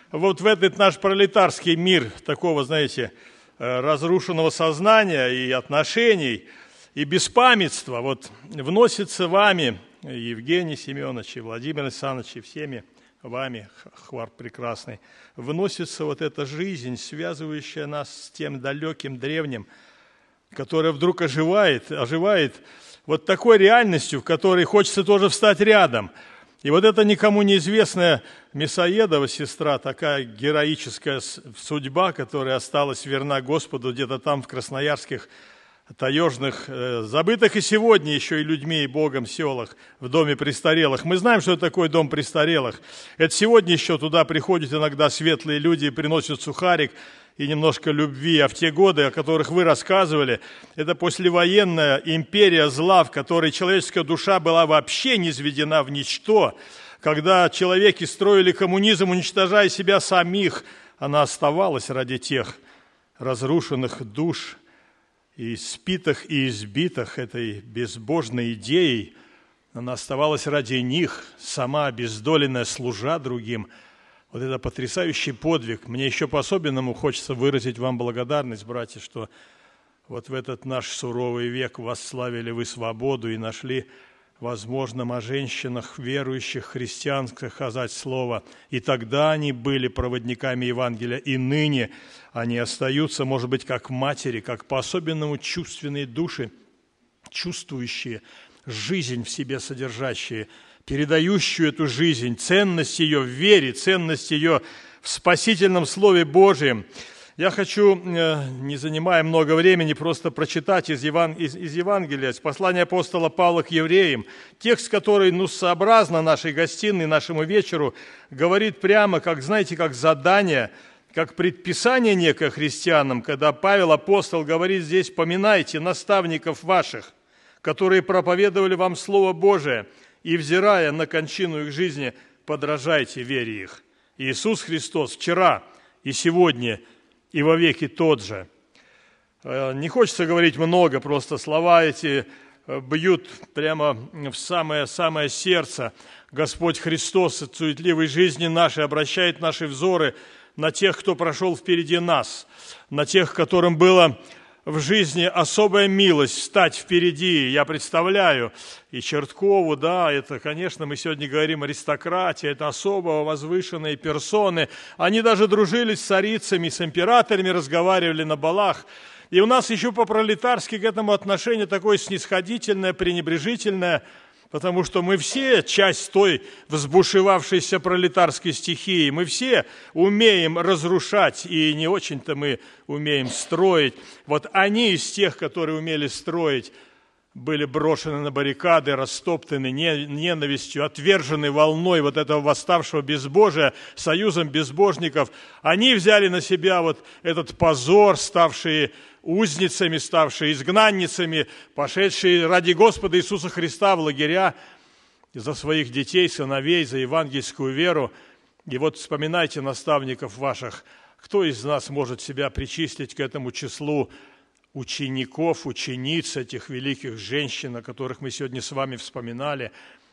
вот в этот наш пролетарский мир такого, знаете, разрушенного сознания и отношений, и беспамятства, вот вносится вами, Евгений Семенович, и Владимир Александрович, и всеми вами, хвар прекрасный, вносится вот эта жизнь, связывающая нас с тем далеким древним, которая вдруг оживает вот такой реальностью, в которой хочется тоже встать рядом. И вот эта никому неизвестная Мясоедова сестра, такая героическая судьба, которая осталась верна Господу где-то там в красноярских таежных, забытых и сегодня еще и людьми, и Богом селах, в доме престарелых. Мы знаем, что это такое дом престарелых. Это сегодня еще туда приходят иногда светлые люди и приносят сухарик и немножко любви. А в те годы, о которых вы рассказывали, это послевоенная империя зла, в которой человеческая душа была вообще низведена в ничто. Когда человеки строили коммунизм, уничтожая себя самих, она оставалась ради тех разрушенных душ, и спитых, и избитых этой безбожной идеей. Она оставалась ради них, сама обездоленная, служа другим. Вот это потрясающий подвиг. Мне еще по-особенному хочется выразить вам благодарность, братья, что вот в этот наш суровый век восславили вы свободу и нашли возможным о женщинах, верующих, христианских, сказать слово. И тогда они были проводниками Евангелия, и ныне они остаются, может быть, как матери, как по-особенному чувственные души, чувствующие жизнь в себе содержащие, передающую эту жизнь, ценность ее в вере, ценность ее в спасительном Слове Божьем. Я хочу, не занимая много времени, просто прочитать из Евангелия, из послания апостола Павла к евреям, текст, который, сообразно нашей гостиной, нашему вечеру, говорит прямо, как, знаете, как задание, как предписание некое христианам, когда Павел, апостол, говорит здесь: «Поминайте наставников ваших, которые проповедовали вам Слово Божие, и, взирая на кончину их жизни, подражайте вере их». Иисус Христос вчера и сегодня и вовеки тот же. Не хочется говорить много, просто слова эти бьют прямо в самое сердце. Господь Христос от суетливой жизни нашей обращает наши взоры на тех, кто прошел впереди нас, на тех, которым было в жизни особая милость стать впереди. Я представляю и Черткову, да, это, конечно, мы сегодня говорим аристократия, это особо возвышенные персоны. Они даже дружили с царицами, с императорами, разговаривали на балах. И у нас еще по-пролетарски к этому отношение такое снисходительное, пренебрежительное, потому что мы все часть той взбушевавшейся пролетарской стихии. Мы все умеем разрушать, и не очень-то мы умеем строить. Вот они из тех, которые умели строить, были брошены на баррикады, растоптаны ненавистью, отвержены волной вот этого восставшего безбожия, союзом безбожников. Они взяли на себя вот этот позор, ставшие узницами, ставшие изгнанницами, пошедшие ради Господа Иисуса Христа в лагеря за своих детей, сыновей, за евангельскую веру. И вот вспоминайте наставников ваших. Кто из нас может себя причислить к этому числу учеников, учениц этих великих женщин, о которых мы сегодня с вами вспоминали?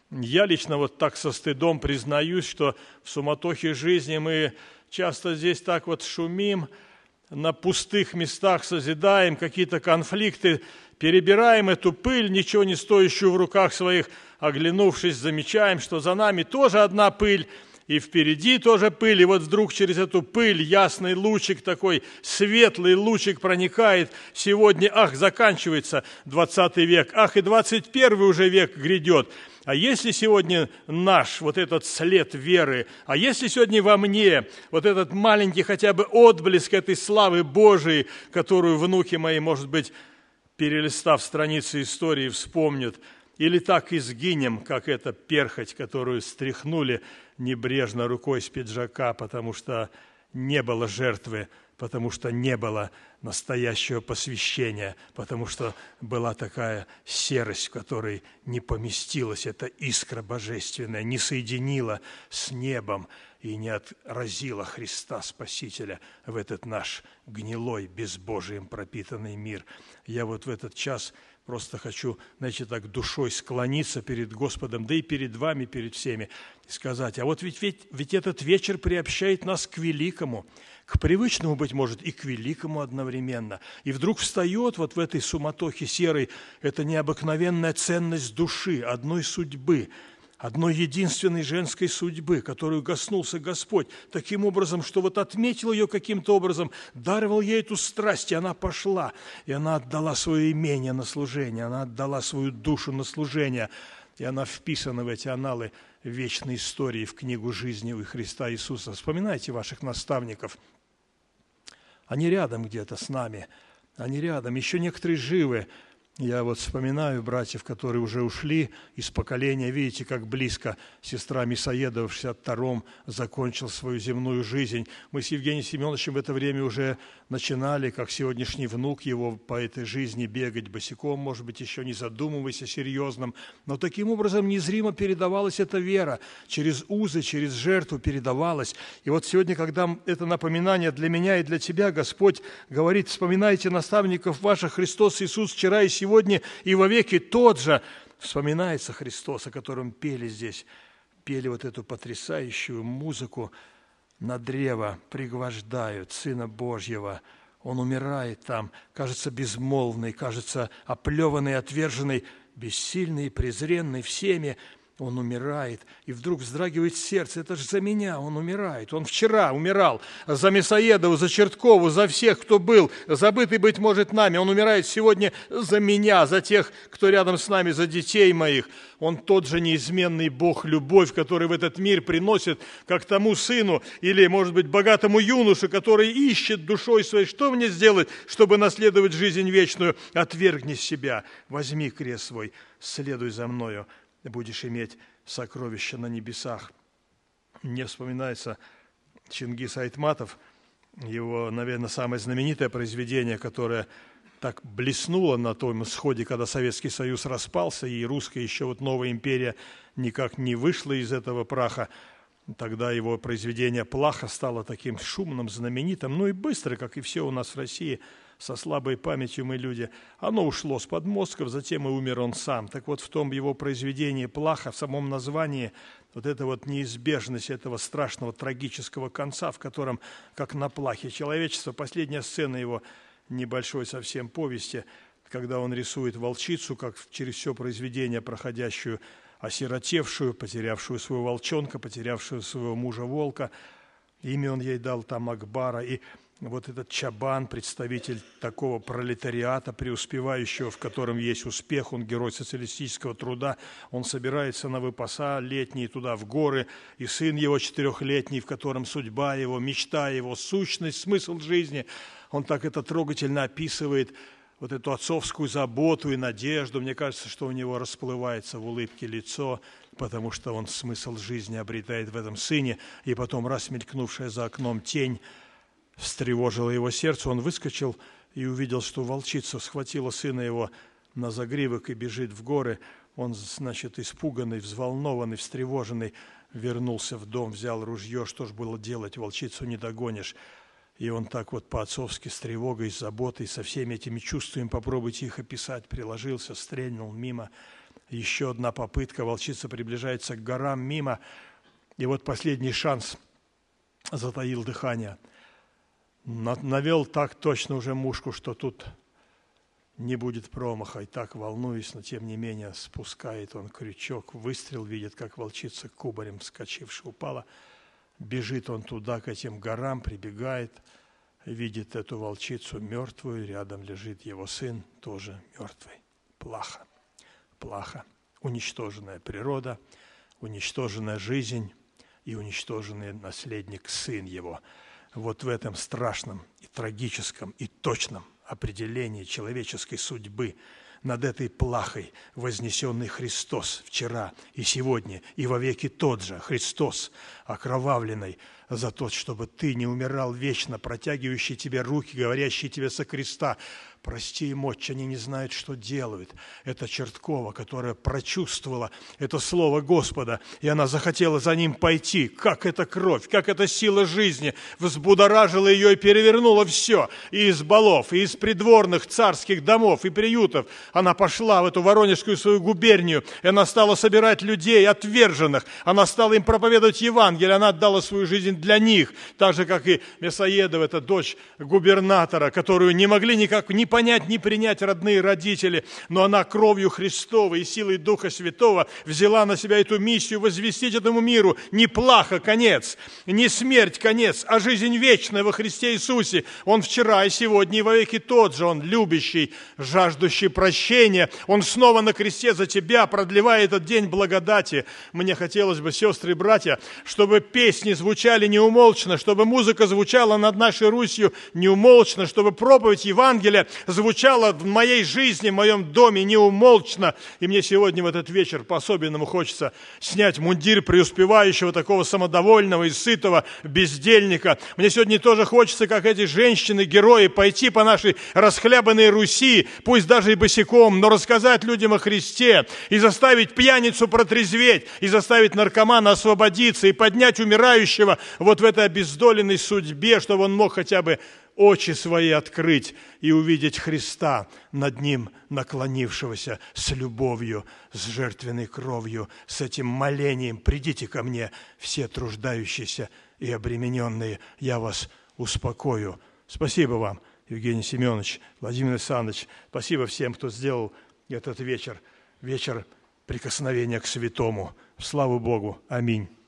Я лично вот так со стыдом признаюсь, что в суматохе жизни мы часто здесь так вот шумим, на пустых местах созидаем какие-то конфликты, перебираем эту пыль, ничего не стоящую в руках своих, оглянувшись, замечаем, что за нами тоже одна пыль, и впереди тоже пыль, и вот вдруг через эту пыль ясный лучик такой, светлый лучик проникает. Сегодня, заканчивается 20 век, и 21 уже век грядет. А если сегодня наш вот этот след веры, а если сегодня во мне вот этот маленький хотя бы отблеск этой славы Божией, которую внуки мои, может быть, перелистав страницы истории, вспомнят, или так и сгинем, как эта перхоть, которую стряхнули небрежно рукой с пиджака, потому что не было жертвы, потому что не было настоящего посвящения, потому что была такая серость, в которой не поместилась эта искра божественная, не соединила с небом. и не отразила Христа Спасителя в этот наш гнилой, безбожием пропитанный мир. Я вот в этот час просто хочу, знаете, так душой склониться перед Господом, да и перед вами, перед всеми, и сказать, а вот ведь этот вечер приобщает нас к великому, к привычному, быть может, и к великому одновременно. И вдруг встает вот в этой суматохе серой эта необыкновенная ценность души, одной судьбы, одной единственной женской судьбы, которую коснулся Господь, таким образом, что вот отметил ее каким-то образом, даровал ей эту страсть, и она пошла, и она отдала свое имение на служение, она отдала свою душу на служение, и она вписана в эти анналы вечной истории, в книгу жизни у Христа Иисуса. Вспоминайте ваших наставников. Они рядом где-то с нами, они рядом, еще некоторые живы. Я вот вспоминаю братьев, которые уже ушли из поколения. Видите, как близко сестра Мисоедова в 62-м закончил свою земную жизнь. Мы с Евгением Семеновичем в это время уже начинали, как сегодняшний внук его, по этой жизни бегать босиком, может быть, еще не задумываясь о серьезном. Но таким образом незримо передавалась эта вера. Через узы, через жертву передавалась. И вот сегодня, когда это напоминание для меня и для тебя, Господь говорит, вспоминайте наставников ваших, Христос Иисус вчера и сегодня и вовеки тот же. Вспоминается Христос, о котором пели здесь, пели вот эту потрясающую музыку. На древо пригвождают Сына Божьего. Он умирает там, кажется безмолвный, кажется оплеванный, отверженный, бессильный, презренный всеми. Он умирает, и вдруг вздрагивает сердце. Это же за меня он умирает. Он вчера умирал за Мисоедову, за Черткову, за всех, кто был, забытый, быть может, нами. Он умирает сегодня за меня, за тех, кто рядом с нами, за детей моих. Он тот же неизменный Бог, любовь, который в этот мир приносит, как тому сыну или, может быть, богатому юноше, который ищет душой своей, что мне сделать, чтобы наследовать жизнь вечную. Отвергни себя, возьми крест свой, следуй за мною. Будешь иметь сокровища на небесах. Мне вспоминается Чингис Айтматов, его, наверное, самое знаменитое произведение, которое так блеснуло на том исходе, когда Советский Союз распался, и русская еще вот новая империя никак не вышла из этого праха. Тогда его произведение «Плаха» стало таким шумным, знаменитым, ну и быстро, как и все у нас в России, со слабой памятью мы люди. Оно ушло с подмостков, затем и умер он сам. Так вот, в том его произведении «Плаха», в самом названии, вот эта вот неизбежность этого страшного трагического конца, в котором, как на плахе человечества, последняя сцена его небольшой совсем повести, когда он рисует волчицу, как через все произведение проходящую, осиротевшую, потерявшую своего волчонка, потерявшую своего мужа-волка. Имя он ей дал там Акбара. И вот этот Чабан, представитель такого пролетариата, преуспевающего, в котором есть успех, он герой социалистического труда, он собирается на выпаса летние туда, в горы, и сын его 4-летний, в котором судьба его, мечта его, сущность, смысл жизни, он так это трогательно описывает, вот эту отцовскую заботу и надежду. Мне кажется, что у него расплывается в улыбке лицо, потому что он смысл жизни обретает в этом сыне, и потом раз мелькнувшая за окном тень встревожило его сердце, он выскочил и увидел, что волчица схватила сына его на загривок и бежит в горы. Он, значит, испуганный, взволнованный, встревоженный, вернулся в дом, взял ружье. Что ж было делать? Волчицу не догонишь. И он так вот по-отцовски с тревогой, с заботой, со всеми этими чувствами, попробуйте их описать, приложился, стрельнул мимо. Еще одна попытка, волчица приближается к горам мимо. И вот последний шанс, затаил дыхание. Навел так точно уже мушку, что тут не будет промаха. И так, волнуясь, но тем не менее спускает он крючок, выстрел, видит, как волчица кубарем вскочившая упала. Бежит он туда, к этим горам, прибегает, видит эту волчицу мертвую, рядом лежит его сын, тоже мертвый. Плаха, плаха. Уничтоженная природа, уничтоженная жизнь и уничтоженный наследник, сын его. Вот в этом страшном и трагическом и точном определении человеческой судьбы над этой плахой вознесенный Христос вчера и сегодня, и вовеки тот же Христос, окровавленный за то, чтобы ты не умирал вечно, протягивающий тебе руки, говорящий тебе со креста: Прости им, Отче, они не знают, что делают. Это Черткова, которая прочувствовала это слово Господа, и она захотела за ним пойти. Как эта кровь, как эта сила жизни взбудоражила ее и перевернула все. И из балов, и из придворных царских домов, и приютов. Она пошла в эту Воронежскую свою губернию, и она стала собирать людей отверженных. Она стала им проповедовать Евангелие, она отдала свою жизнь для них. Так же, как и Мясоедова, это дочь губернатора, которую не могли никак ни понять, ни принять родные родители, но она кровью Христовой и силой Духа Святого взяла на себя эту миссию возвестить этому миру не плаха конец, не смерть конец, а жизнь вечная во Христе Иисусе. Он вчера и сегодня и вовеки тот же, Он любящий, жаждущий прощения. Он снова на кресте за тебя, продлевая этот день благодати. Мне хотелось бы, сестры и братья, чтобы песни звучали неумолчно, чтобы музыка звучала над нашей Русью неумолчно, чтобы проповедь Евангелия звучала в моей жизни, в моем доме неумолчно. И мне сегодня в этот вечер по-особенному хочется снять мундир преуспевающего, такого самодовольного и сытого бездельника. Мне сегодня тоже хочется, как эти женщины-герои, пойти по нашей расхлябанной Руси, пусть даже и босиком, но рассказать людям о Христе и заставить пьяницу протрезветь, и заставить наркомана освободиться, и поднять умирающего вот в этой обездоленной судьбе, чтобы он мог хотя бы очи свои открыть и увидеть Христа над ним наклонившегося с любовью, с жертвенной кровью, с этим молением: «Придите ко мне, все труждающиеся и обремененные, я вас успокою». Спасибо вам, Евгений Семенович, Владимир Александрович. Спасибо всем, кто сделал этот вечер прикосновения к святому. Слава Богу. Аминь.